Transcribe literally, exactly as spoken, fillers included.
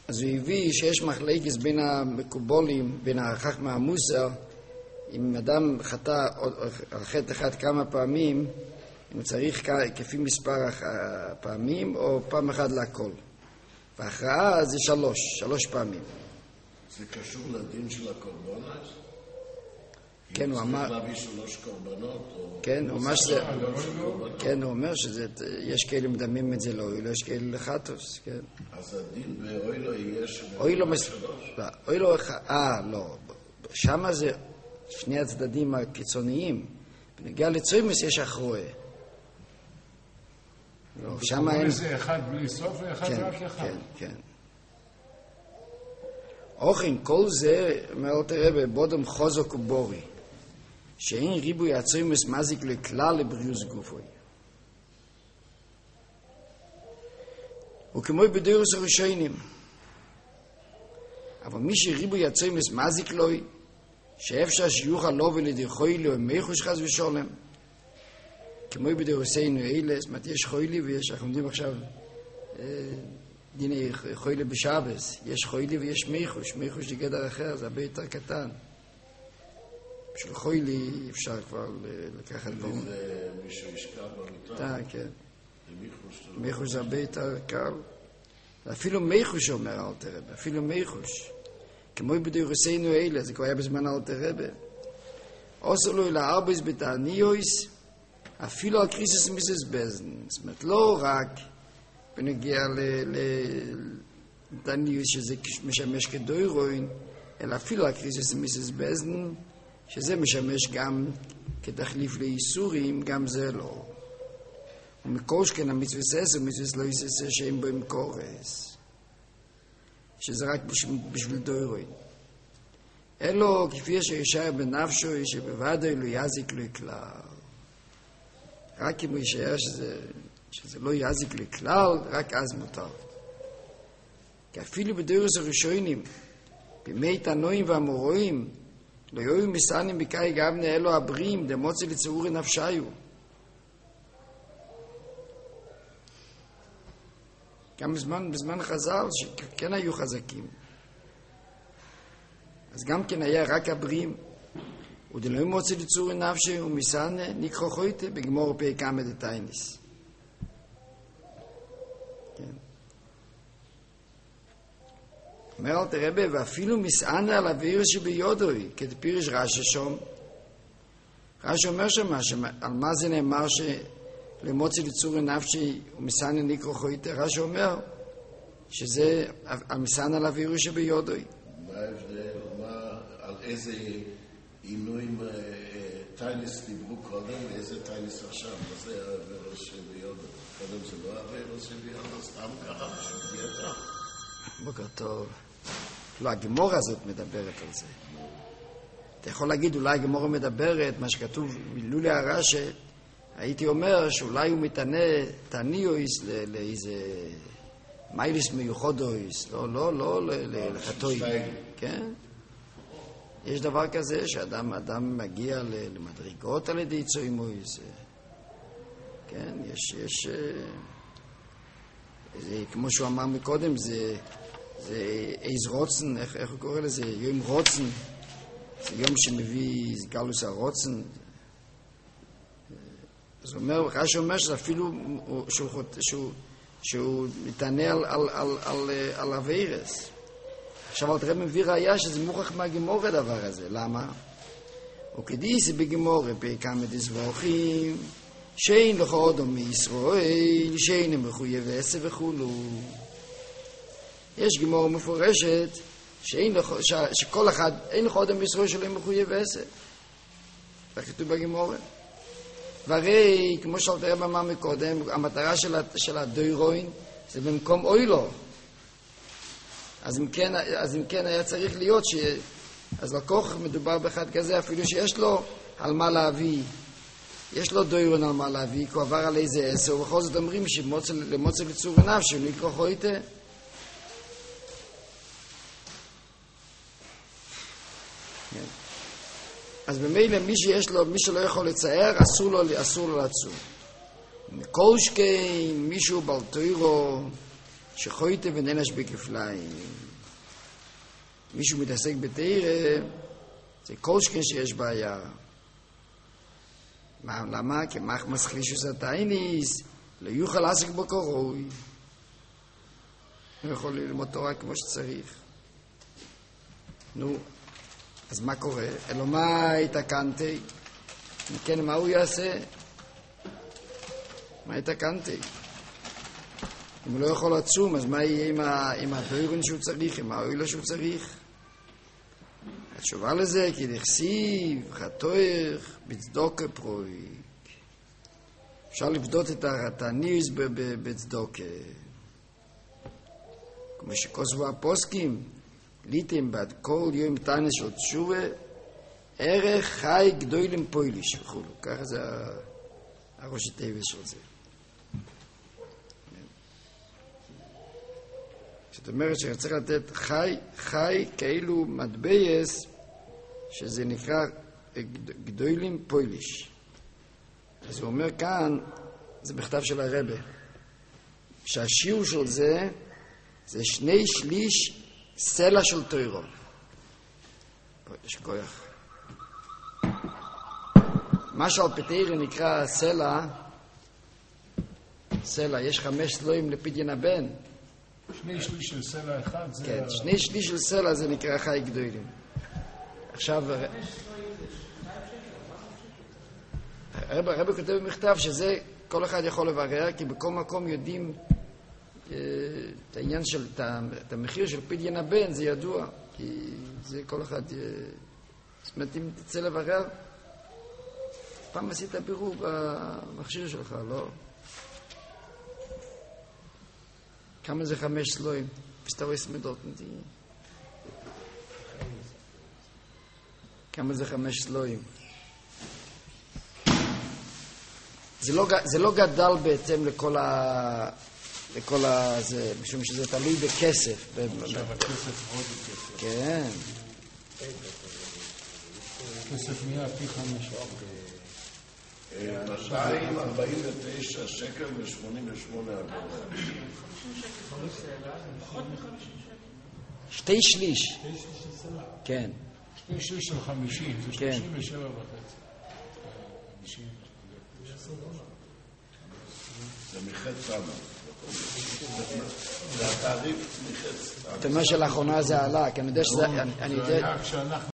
אז הוא הביא שיש מחלקת בין המקובולים, בין החכמה המוסר, אם אדם חטא על חטא אחד כמה פעמים, אם הוא צריך כפי מספר הפעמים או פעם אחת להכל. וההכרעה זה שלוש, שלוש פעמים. זה קשור לדין של הקורבנות? כן, הוא אמר... צריך להביא שלוש קורבנות? כן, הוא אומר שזה... כן, הוא אומר שיש כאלה מדמים את זה לאוילו, יש כאלה לחטוס, כן. אז הדין באוילו יש... אוילו... אוילו... אה, לא. שמה זה שני הצדדים הקיצוניים. בנגיע לצוימוס יש אחרואה. לא, שמה אין... זה אחד בלי סוף ואחד רק אחד. כן, כן. אוכן, כל זה, אומר תראה, בבודם חוזק ובורי, שאין ריבוי הצוימוס מזיק לכלל לבריאוס גופוי. וכמו בדורוס הראשונים, אבל מי שריבוי הצוימוס מזיק לו, שאפשר שיוכל לו ולדרכוי לו עם מיחוש חס ושולם, כמו בדורסינו אלה, זאת אומרת, יש חוילי ויש, אנחנו יודעים עכשיו, דיני חוילי בשבס, יש חוילי ויש מיחוש, מיחוש זה גדר אחר, זה הרבה יותר קטן. בשביל חוילי אפשר כבר לקחת בו. זה מישהו ישכב במיטה? כן. מיחוש זה הרבה יותר קל. אפילו מיחוש אומר אל תרבה, אפילו מיחוש. כמו בדורסינו אלה, זה כבר היה בזמן אל תרבה. עושה לו אלא ארבס בתעניוס, אפילו על קריסס מיסס בזן. זאת אומרת, לא רק בנגיע לתעניוס שזה משמש כדוירוין, אלא אפילו על קריסס מיסס בזן, שזה משמש גם כתחליף לאיסורים, גם זה לא. ומקוש כן המצווה ססר, מצווה לא יססר שאין בו עם קורס. שזה רק בשביל דוירוין. אלו כפי שישאר בנפשו, שבוודאי לא יזיק לו כלל. רק אם הוא יישאר שזה, שזה לא יזיק לו כלל, רק אז מותר. כי אפילו בדורוס הראשונים, בימי תנועים והמורואים, לא יהיו מסענים בקאי גבנה אלו הבריאים, דמוצא לצעורי נפשיו. גם בזמן, בזמן חז"ל, שכן היו חזקים. אז גם כן היה רק הבריאים. ודלוי מוצא לצורי נפשי ומסענה נקחו חויטה בגמור פי כמה דתייניס. כן. אומר אל תרבה, ואפילו מסענה על אוויר שביודוי, כדפירש רש"י שום. רש"י אומר שמה, על מה זה נאמר שלמוצא לצורי נפשי ומסענה נקחו חויטה? רש"י אומר שזה המסענה על אוויר שביודוי. מה ההבדל? על איזה עינויים טיילס דיברו קודם, ואיזה טיילס עכשיו? מה זה העבר שביודו? קודם זה לא העבר שביודו, סתם ככה, שביודו. בוקר טוב. לא, הגמור הזאת מדברת על זה. אתה יכול להגיד, אולי הגמור מדברת, מה שכתוב מילולי הרש"י, הייתי אומר שאולי הוא מתענה תעניויס לאיזה מייליס מיוחדויס, לא, לא, לא לחטוי. כן? יש דבר כזה שאדם אדם מגיע למדרגות על ידי צוימויס. כן, יש, יש, זה, כמו שהוא אמר מקודם, זה, זה איז רוצן, איך, איך הוא קורא לזה? יום רוצן. זה יום שמביא גלוס הרוצן. אז הוא אומר, רש"י אומר שזה אפילו, שהוא, שהוא, שהוא מתענה על, על, על, על, על הווירס. עכשיו אל תראה מביא ראיה שזה מוכח מהגמור הדבר הזה. למה? וכדיסי בגמור פרקם דזבוכים שאין לך אודום מישראל שאין הם מחויב עשה וכולו. יש גמור מפורשת שאין לך, ש, שכל אחד אין לך אודום מישראל שלא מחויב עשה. זה כתוב בגמור. והרי כמו שאל תראה במה מקודם, המטרה של, של הדוירוין זה במקום אוילו. אז אם כן, אז אם כן היה צריך להיות ש... אז לקוח מדובר באחד כזה, אפילו שיש לו על מה להביא. יש לו דוירון על מה להביא, כי הוא עבר על איזה עשר, ובכל זאת אומרים שלמוצא לצור נפשי, נקרחו איתה. אז במילא מי שיש לו, מי שלא יכול לצייר, אסור לו, אסור לו לצור. מכל שכן, מישהו בלטוירו, שחויטה וננש בכפליים. מישהו מתעסק בתאירה, זה כל שכן שיש בעיה. מה, למה? כי מחמס חלישוס התייניס, לא יוכל לעסק בו קורוי. הוא יכול ללמוד תורה כמו שצריך. נו, אז מה קורה? אלו מה התקנתי? כן, מה הוא יעשה? מה התקנתי? אם הוא לא יכול לצום, אז מה יהיה עם, ה... עם התוירון שהוא צריך, עם האוילו שהוא צריך? התשובה לזה, כי דכסיב, חתוך, בצדוקה פרויק. אפשר לבדות את הניס בצדוקה. כמו שכוסבו הפוסקים, ליטים בעד כל יום תנס של תשובה, ערך חי גדולים פויליש וכולו. ככה זה הראש הטבע של זה. זאת אומרת שאני צריך לתת חי, חי כאילו מטבייס, שזה נקרא גדולים פויליש. אז הוא אומר כאן, זה בכתב של הרבי, שהשיעור של זה, זה שני שליש סלע של תוירו. יש כוח. מה שעל פתאירה נקרא סלע, סלע, יש חמש סלויים לפדיון הבן. שני שליש של סלע אחד זה... כן, שני שליש של סלע זה נקרא חי גדולים. עכשיו... הרב, הרב כותב במכתב שזה כל אחד יכול לברר, כי בכל מקום יודעים את העניין של, את המחיר של פדיון הבן, זה ידוע, כי זה כל אחד... זאת אומרת, אם תצא לברר, פעם עשית בירור במכשיר שלך, לא? כמה זה חמש סלויים? פסטרויס סמדות נתי. כמה זה חמש סלויים? זה לא, זה לא גדל בעצם לכל ה... לכל ה... זה, משום שזה תלוי בכסף. עכשיו הכסף עוד בכסף. כן. כסף נהיה פי חמש. מאתיים ארבעים ותשע שקל ושמונים ושמונה אגורות. שתי שליש. כן. שתי שליש של חמישים, זה שלושים ושבע וחצי. זה מחץ סמה. זה התעריף מחץ סמה. אתה אומר שלאחרונה זה עלה, כי אני יודע שזה... זה היה כשאנחנו...